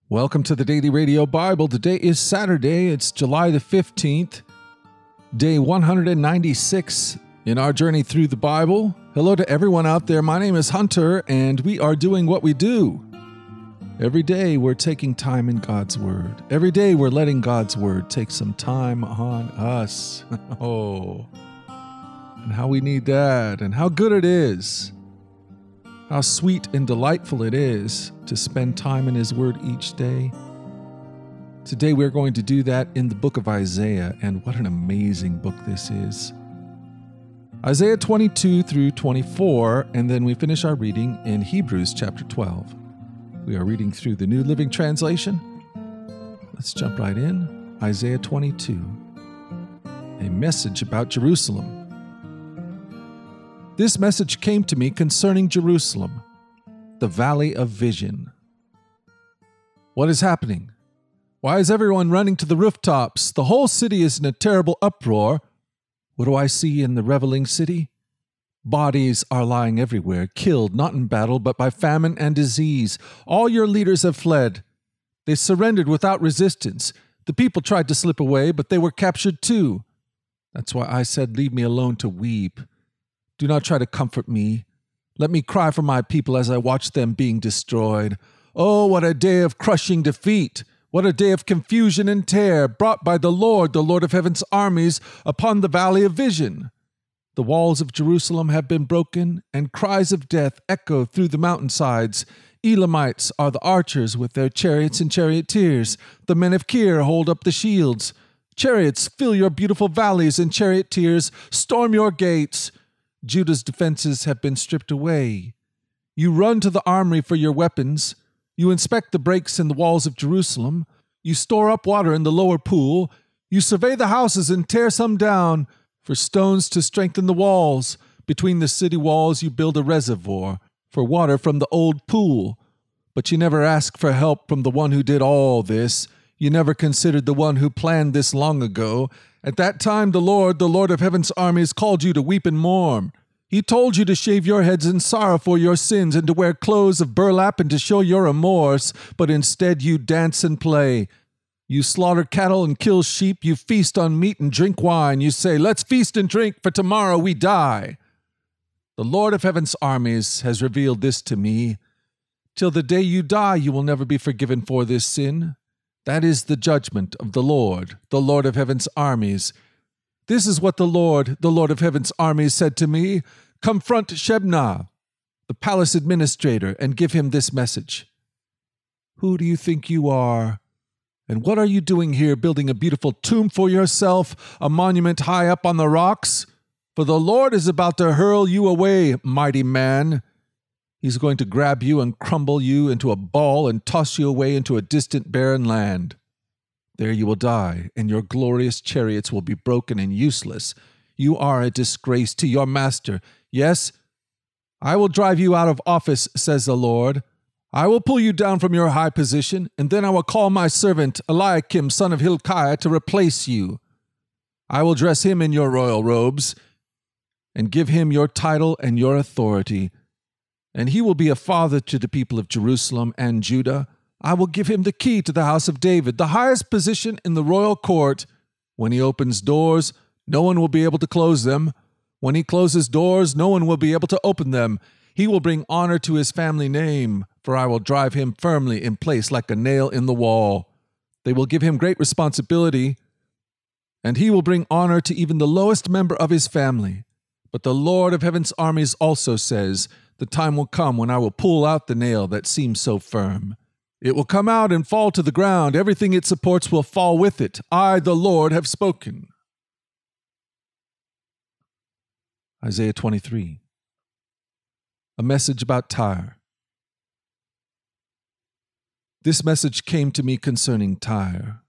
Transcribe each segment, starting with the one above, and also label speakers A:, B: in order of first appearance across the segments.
A: Welcome to the Daily Radio Bible. Today is Saturday. It's July the 15th, day 196 in our journey through the Bible. Hello to everyone out there. My name is Hunter, and we are doing what we do. Every day we're taking time in God's Word. Every day we're letting God's Word take some time on us. Oh, and how we need that, and how good it is. How sweet and delightful it is to spend time in His Word each day. Today we're going to do that in the book of Isaiah, and what an amazing book this is. Isaiah 22 through 24, and then we finish our reading in Hebrews chapter 12. We are reading through the New Living Translation. Let's jump right in. Isaiah 22, a message about Jerusalem. This message came to me concerning Jerusalem, the valley of vision. What is happening? Why is everyone running to the rooftops? The whole city is in a terrible uproar. What do I see in the reveling city? Bodies are lying everywhere, killed not in battle, but by famine and disease. All your leaders have fled. They surrendered without resistance. The people tried to slip away, but they were captured too. That's why I said, leave me alone to weep. Do not try to comfort me. Let me cry for my people as I watch them being destroyed. Oh, what a day of crushing defeat! What a day of confusion and terror brought by the Lord of heaven's armies, upon the valley of vision. The walls of Jerusalem have been broken, and cries of death echo through the mountainsides. Elamites are the archers with their chariots and charioteers. The men of Kir hold up the shields. Chariots, fill your beautiful valleys, and charioteers, storm your gates. Judah's defenses have been stripped away. You run to the armory for your weapons. You inspect the breaks in the walls of Jerusalem. You store up water in the lower pool. You survey the houses and tear some down for stones to strengthen the walls. Between the city walls you build a reservoir for water from the old pool. But you never ask for help from the one who did all this. You never considered the one who planned this long ago. At that time the Lord of heaven's armies, called you to weep and mourn. He told you to shave your heads in sorrow for your sins, and to wear clothes of burlap, and to show your remorse, but instead you dance and play. You slaughter cattle and kill sheep, you feast on meat and drink wine. You say, let's feast and drink, for tomorrow we die. The Lord of heaven's armies has revealed this to me. Till the day you die, you will never be forgiven for this sin. That is the judgment of the Lord of heaven's armies. This is what the Lord of heaven's armies said to me. Confront Shebna, the palace administrator, and give him this message. Who do you think you are? And what are you doing here, building a beautiful tomb for yourself, a monument high up on the rocks? For the Lord is about to hurl you away, mighty man. He's going to grab you and crumble you into a ball and toss you away into a distant barren land. There you will die, and your glorious chariots will be broken and useless. You are a disgrace to your master. Yes, I will drive you out of office, says the Lord. I will pull you down from your high position, and then I will call my servant Eliakim, son of Hilkiah, to replace you. I will dress him in your royal robes, and give him your title and your authority. And he will be a father to the people of Jerusalem and Judah. I will give him the key to the house of David, the highest position in the royal court. When he opens doors, no one will be able to close them. When he closes doors, no one will be able to open them. He will bring honor to his family name, for I will drive him firmly in place like a nail in the wall. They will give him great responsibility, and he will bring honor to even the lowest member of his family. But the Lord of heaven's armies also says, the time will come when I will pull out the nail that seems so firm. It will come out and fall to the ground. Everything it supports will fall with it. I, the Lord, have spoken. Isaiah 23. A message about Tyre. This message came to me concerning Tyre.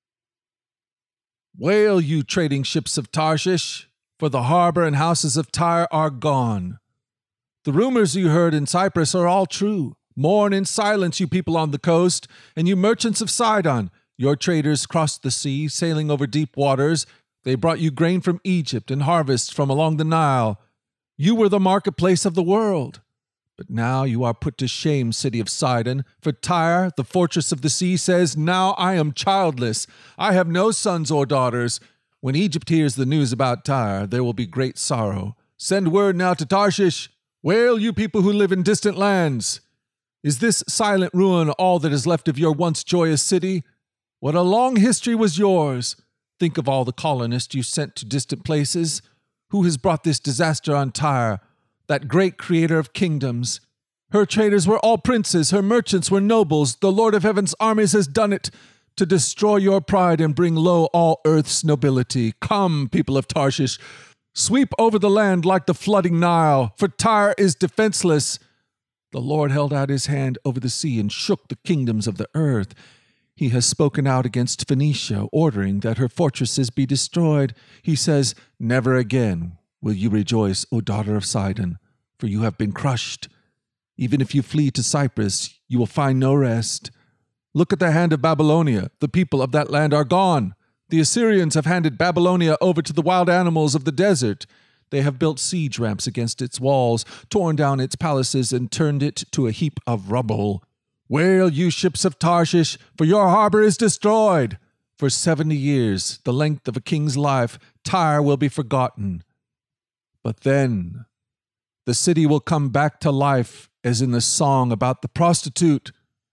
A: Wail, you trading ships of Tarshish, for the harbor and houses of Tyre are gone. The rumors you heard in Cyprus are all true. Mourn in silence, you people on the coast, and you merchants of Sidon. Your traders crossed the sea, sailing over deep waters. They brought you grain from Egypt and harvests from along the Nile. You were the marketplace of the world. But now you are put to shame, city of Sidon, for Tyre, the fortress of the sea, says, Now I am childless. I have no sons or daughters. When Egypt hears the news about Tyre, there will be great sorrow. Send word now to Tarshish. Wail, you people who live in distant lands. Is this silent ruin all that is left of your once joyous city? What a long history was yours. Think of all the colonists you sent to distant places. Who has brought this disaster on Tyre, that great creator of kingdoms? Her traders were all princes, her merchants were nobles. The Lord of Heaven's armies has done it to destroy your pride and bring low all earth's nobility. Come, people of Tarshish, sweep over the land like the flooding Nile, for Tyre is defenseless. The Lord held out his hand over the sea and shook the kingdoms of the earth. He has spoken out against Phoenicia, ordering that her fortresses be destroyed. He says, Never again will you rejoice, O daughter of Sidon, for you have been crushed. Even if you flee to Cyprus, you will find no rest. Look at the hand of Babylonia. The people of that land are gone. The Assyrians have handed Babylonia over to the wild animals of the desert. They have built siege ramps against its walls, torn down its palaces, and turned it to a heap of rubble. Wail, you ships of Tarshish, for your harbor is destroyed. For 70 years, the length of a king's life, Tyre will be forgotten. But then, the city will come back to life as in the song about the prostitute.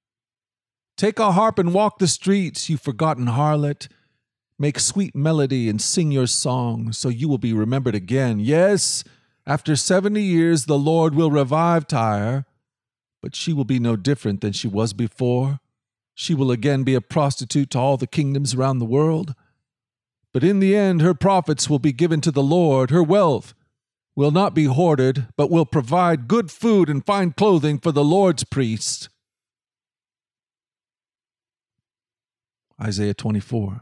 A: Take a harp and walk the streets, you forgotten harlot. Make sweet melody and sing your song, so you will be remembered again. Yes, after 70 years the Lord will revive Tyre, but she will be no different than she was before. She will again be a prostitute to all the kingdoms around the world. But in the end her profits will be given to the Lord. Her wealth will not be hoarded, but will provide good food and fine clothing for the Lord's priests. Isaiah 24.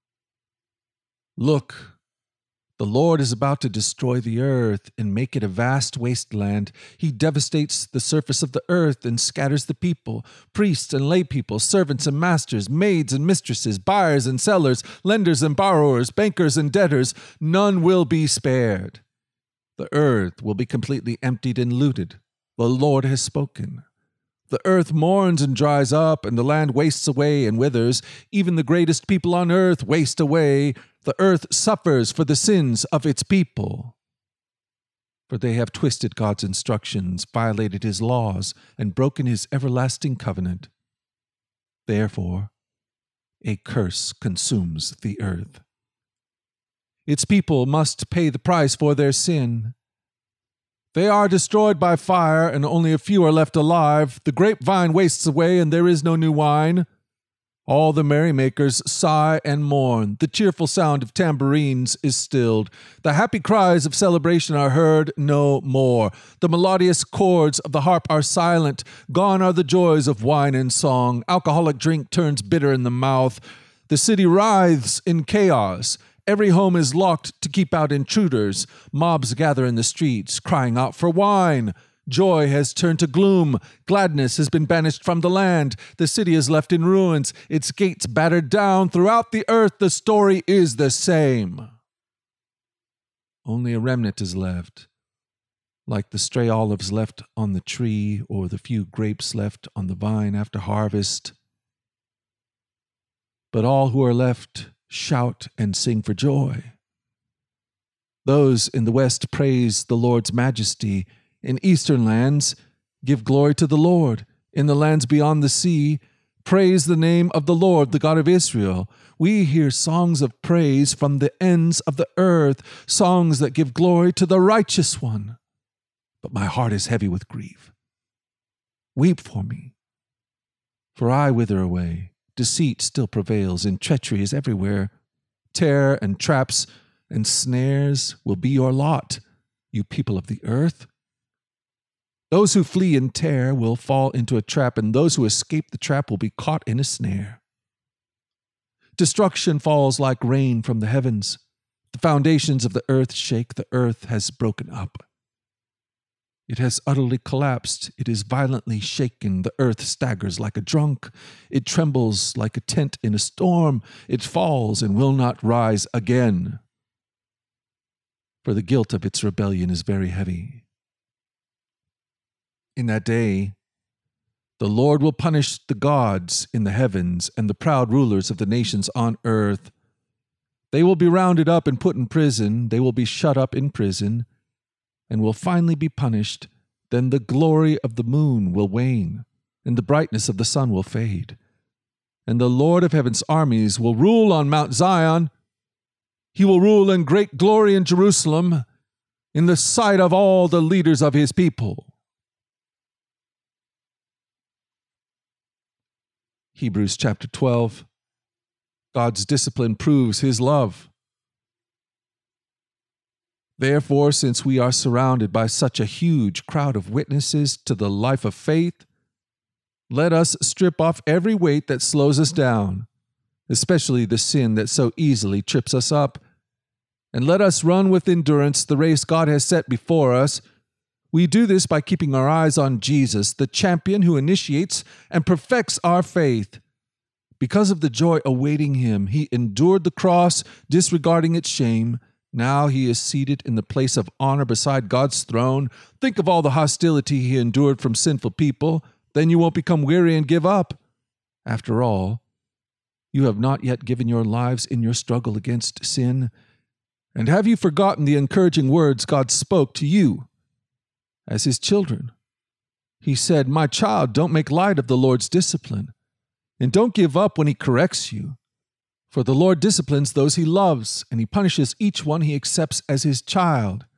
A: Look, the Lord is about to destroy the earth and make it a vast wasteland. He devastates the surface of the earth and scatters the people, priests and lay people, servants and masters, maids and mistresses, buyers and sellers, lenders and borrowers, bankers and debtors. None will be spared. The earth will be completely emptied and looted. The Lord has spoken. The earth mourns and dries up, and the land wastes away and withers. Even the greatest people on earth waste away. The earth suffers for the sins of its people. For they have twisted God's instructions, violated his laws, and broken his everlasting covenant. Therefore, a curse consumes the earth. Its people must pay the price for their sin. They are destroyed by fire, and only a few are left alive. The grapevine wastes away, and there is no new wine. All the merrymakers sigh and mourn. The cheerful sound of tambourines is stilled. The happy cries of celebration are heard no more. The melodious chords of the harp are silent. Gone are the joys of wine and song. Alcoholic drink turns bitter in the mouth. The city writhes in chaos. Every home is locked to keep out intruders. Mobs gather in the streets, crying out for wine. Joy has turned to gloom. Gladness has been banished from the land. The city is left in ruins, its gates battered down. Throughout the earth, the story is the same. Only a remnant is left, like the stray olives left on the tree or the few grapes left on the vine after harvest. But all who are left shout and sing for joy. Those in the west praise the Lord's majesty. In eastern lands, give glory to the Lord. In the lands beyond the sea, praise the name of the Lord, the God of Israel. We hear songs of praise from the ends of the earth, songs that give glory to the righteous one. But my heart is heavy with grief. Weep for me, for I wither away. Deceit still prevails, and treachery is everywhere. Terror and traps and snares will be your lot, you people of the earth. Those who flee in terror will fall into a trap, and those who escape the trap will be caught in a snare. Destruction falls like rain from the heavens. The foundations of the earth shake. The earth has broken up. It has utterly collapsed. It is violently shaken. The earth staggers like a drunk. It trembles like a tent in a storm. It falls and will not rise again. For the guilt of its rebellion is very heavy. In that day, the Lord will punish the gods in the heavens and the proud rulers of the nations on earth. They will be rounded up and put in prison. They will be shut up in prison and will finally be punished. Then the glory of the moon will wane and the brightness of the sun will fade. And the Lord of heaven's armies will rule on Mount Zion. He will rule in great glory in Jerusalem, in the sight of all the leaders of his people. Hebrews chapter 12. God's discipline proves his love. Therefore, since we are surrounded by such a huge crowd of witnesses to the life of faith, let us strip off every weight that slows us down, especially the sin that so easily trips us up, and let us run with endurance the race God has set before us. We do this by keeping our eyes on Jesus, the champion who initiates and perfects our faith. Because of the joy awaiting him, he endured the cross, disregarding its shame. Now he is seated in the place of honor beside God's throne. Think of all the hostility he endured from sinful people. Then you won't become weary and give up. After all, you have not yet given your lives in your struggle against sin. And have you forgotten the encouraging words God spoke to you as his children? He said, "My child, don't make light of the Lord's discipline, and don't give up when he corrects you. For the Lord disciplines those he loves, and he punishes each one he accepts as his child.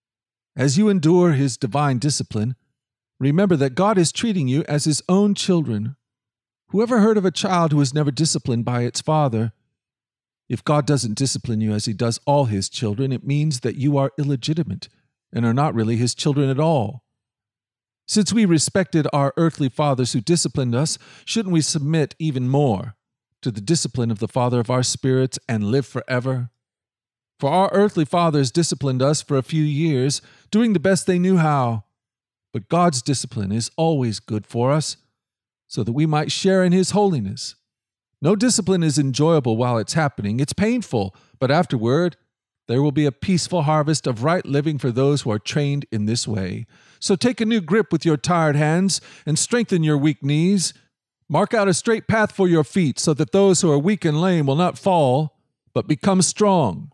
A: As you endure his divine discipline, remember that God is treating you as his own children. Whoever heard of a child who was never disciplined by its father? If God doesn't discipline you as he does all his children, it means that you are illegitimate and are not really his children at all. Since we respected our earthly fathers who disciplined us, shouldn't we submit even more to the discipline of the Father of our spirits and live forever? For our earthly fathers disciplined us for a few years, doing the best they knew how. But God's discipline is always good for us, so that we might share in his holiness. No discipline is enjoyable while it's happening. It's painful, but afterward, there will be a peaceful harvest of right living for those who are trained in this way. So take a new grip with your tired hands and strengthen your weak knees. Mark out a straight path for your feet so that those who are weak and lame will not fall, but become strong.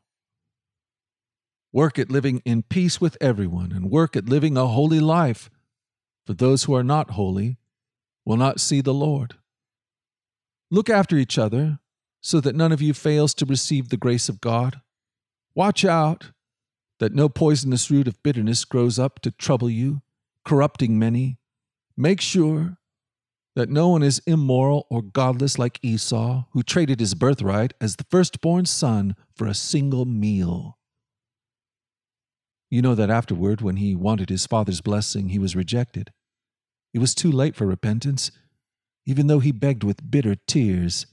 A: Work at living in peace with everyone and work at living a holy life, for those who are not holy will not see the Lord. Look after each other so that none of you fails to receive the grace of God. Watch out that no poisonous root of bitterness grows up to trouble you, corrupting many. Make sure that no one is immoral or godless like Esau, who traded his birthright as the firstborn son for a single meal. You know that afterward, when he wanted his father's blessing, he was rejected. It was too late for repentance, even though he begged with bitter tears.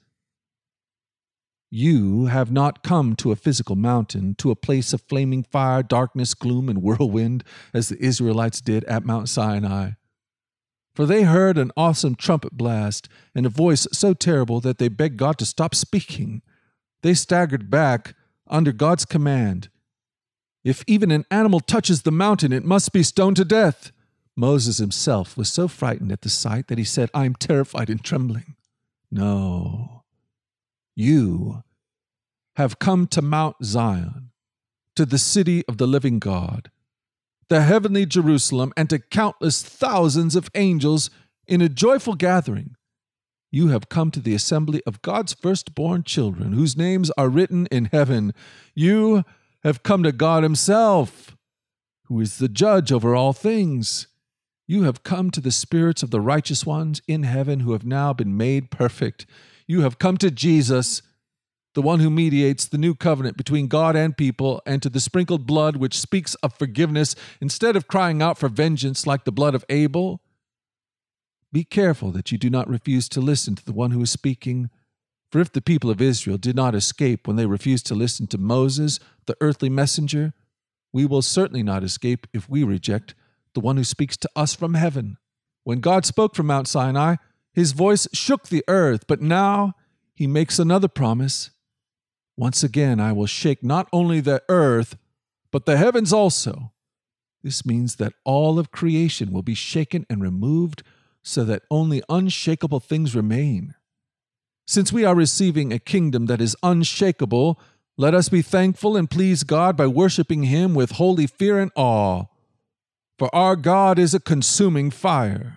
A: You have not come to a physical mountain, to a place of flaming fire, darkness, gloom, and whirlwind, as the Israelites did at Mount Sinai. For they heard an awesome trumpet blast and a voice so terrible that they begged God to stop speaking. They staggered back under God's command. If even an animal touches the mountain, it must be stoned to death. Moses himself was so frightened at the sight that he said, "I am terrified and trembling." No, you have come to Mount Zion, to the city of the living God, the heavenly Jerusalem, and to countless thousands of angels in a joyful gathering. You have come to the assembly of God's firstborn children, whose names are written in heaven. You have come to God himself, who is the judge over all things. You have come to the spirits of the righteous ones in heaven who have now been made perfect. You have come to Jesus, the one who mediates the new covenant between God and people, and to the sprinkled blood which speaks of forgiveness instead of crying out for vengeance like the blood of Abel. Be careful that you do not refuse to listen to the one who is speaking. For if the people of Israel did not escape when they refused to listen to Moses, the earthly messenger, we will certainly not escape if we reject the one who speaks to us from heaven. When God spoke from Mount Sinai, his voice shook the earth, but now he makes another promise. Once again, I will shake not only the earth, but the heavens also. This means that all of creation will be shaken and removed so that only unshakable things remain. Since we are receiving a kingdom that is unshakable, let us be thankful and please God by worshiping Him with holy fear and awe. For our God is a consuming fire.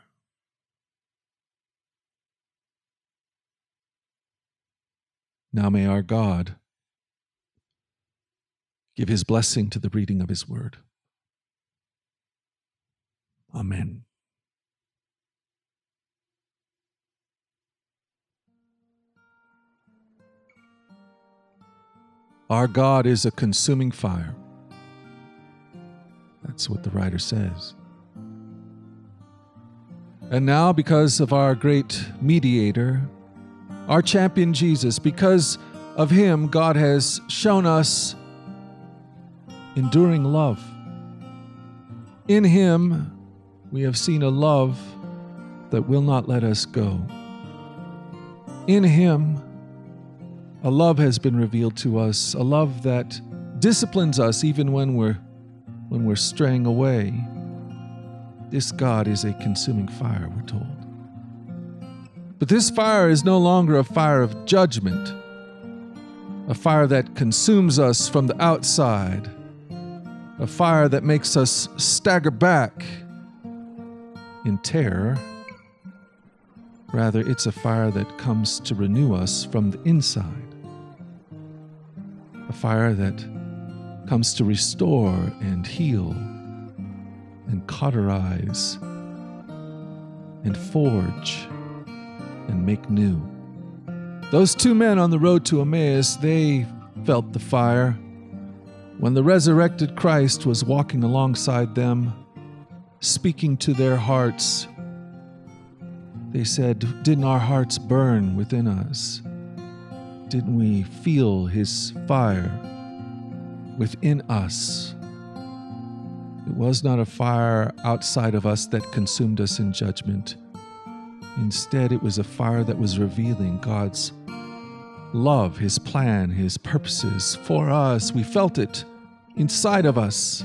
A: Now may our God give His blessing to the reading of His word. Amen. Our God is a consuming fire. That's what the writer says. And now, because of our great mediator, our champion Jesus, because of Him, God has shown us enduring love. In Him, we have seen a love that will not let us go. In Him, a love has been revealed to us, a love that disciplines us even when we're straying away. This God is a consuming fire, we're told. But this fire is no longer a fire of judgment, a fire that consumes us from the outside, a fire that makes us stagger back in terror. Rather, it's a fire that comes to renew us from the inside. A fire that comes to restore and heal and cauterize and forge and make new. Those two men on the road to Emmaus, they felt the fire. When the resurrected Christ was walking alongside them, speaking to their hearts, they said, "Didn't our hearts burn within us? Didn't we feel His fire within us?" It was not a fire outside of us that consumed us in judgment. Instead, it was a fire that was revealing God's love, His plan, His purposes for us. We felt it inside of us.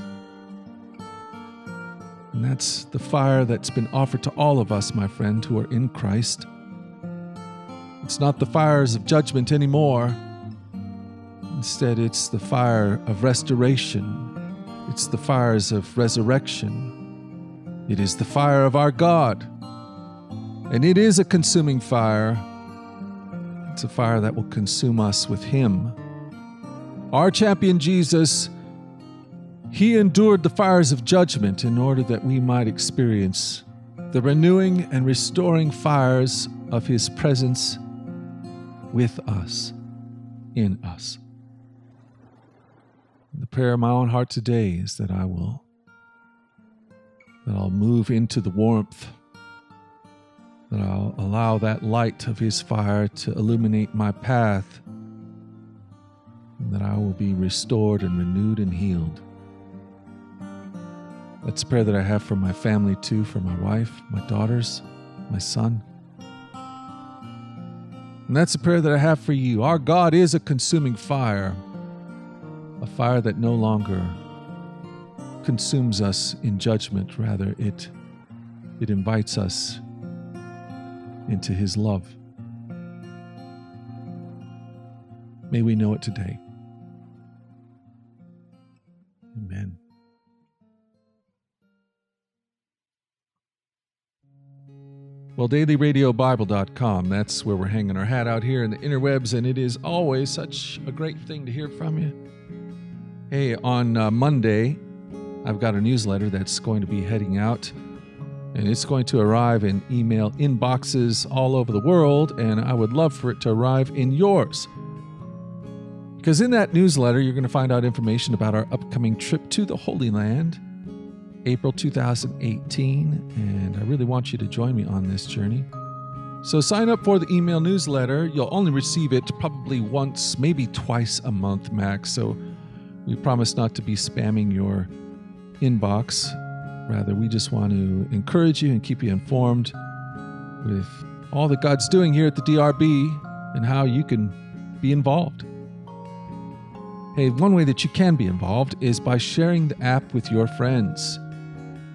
A: And that's the fire that's been offered to all of us, my friend, who are in Christ. It's not the fires of judgment anymore. Instead, it's the fire of restoration. It's the fires of resurrection. It is the fire of our God. And it is a consuming fire. It's a fire that will consume us with Him. Our champion Jesus, He endured the fires of judgment in order that we might experience the renewing and restoring fires of His presence with us, in us. The prayer of my own heart today is that I'll move into the warmth, that I'll allow that light of His fire to illuminate my path, and that I will be restored and renewed and healed. That's a prayer that I have for my family too, for my wife, my daughters, my son. And that's a prayer that I have for you. Our God is a consuming fire, a fire that no longer consumes us in judgment. Rather, it invites us into His love. May we know it today. Amen. Well, dailyradiobible.com, that's where we're hanging our hat out here in the interwebs, and it is always such a great thing to hear from you. Hey, on Monday, I've got a newsletter that's going to be heading out, and it's going to arrive in email inboxes all over the world, and I would love for it to arrive in yours. Because in that newsletter, you're going to find out information about our upcoming trip to the Holy Land, April 2018, and I really want you to join me on this journey. So sign up for the email newsletter. You'll only receive it probably once, maybe twice a month max, so we promise not to be spamming your inbox. Rather, we just want to encourage you and keep you informed with all that God's doing here at the DRB and how you can be involved. Hey, one way that you can be involved is by sharing the app with your friends.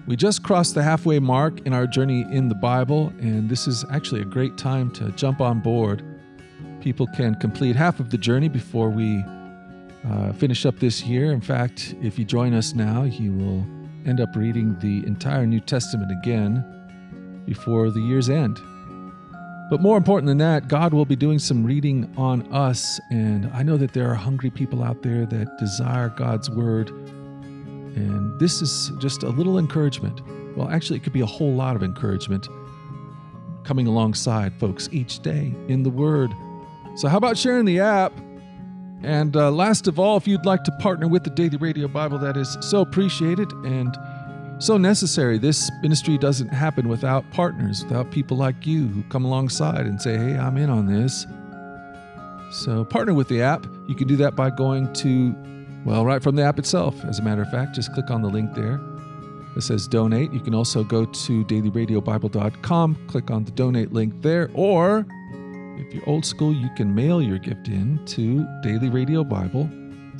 A: We just crossed the halfway mark in our journey in the Bible, and this is actually a great time to jump on board. People can complete half of the journey before we finish up this year. In fact, if you join us now, you will end up reading the entire New Testament again before the year's end. But more important than that, God will be doing some reading on us, and I know that there are hungry people out there that desire God's Word, and this is just a little encouragement. Well, actually, it could be a whole lot of encouragement coming alongside folks each day in the Word. So how about sharing the app? And last of all, if you'd like to partner with the Daily Radio Bible, that is so appreciated and so necessary. This ministry doesn't happen without partners, without people like you who come alongside and say, hey, I'm in on this. So partner with the app. You can do that by going to, well, right from the app itself. As a matter of fact, just click on the link there that says donate. You can also go to dailyradiobible.com, click on the donate link there, or if you're old school, you can mail your gift in to Daily Radio Bible,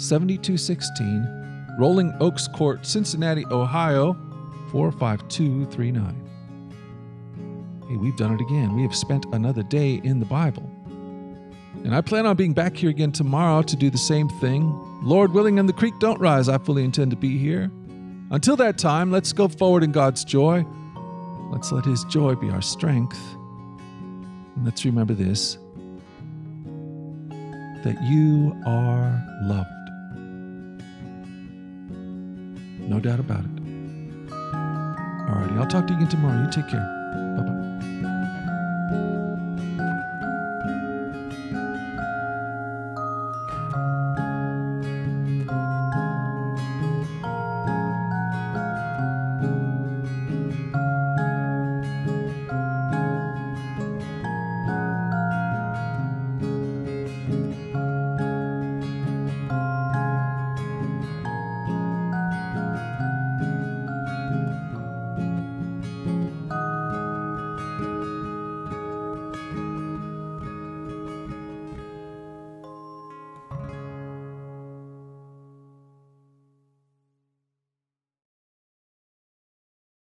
A: 7216, Rolling Oaks Court, Cincinnati, Ohio, 45239. Hey, we've done it again. We have spent another day in the Bible. And I plan on being back here again tomorrow to do the same thing. Lord willing and the creek don't rise, I fully intend to be here. Until that time, let's go forward in God's joy. Let's let His joy be our strength. And let's remember this, that you are loved. No doubt about it. Alrighty, I'll talk to you again tomorrow. You take care.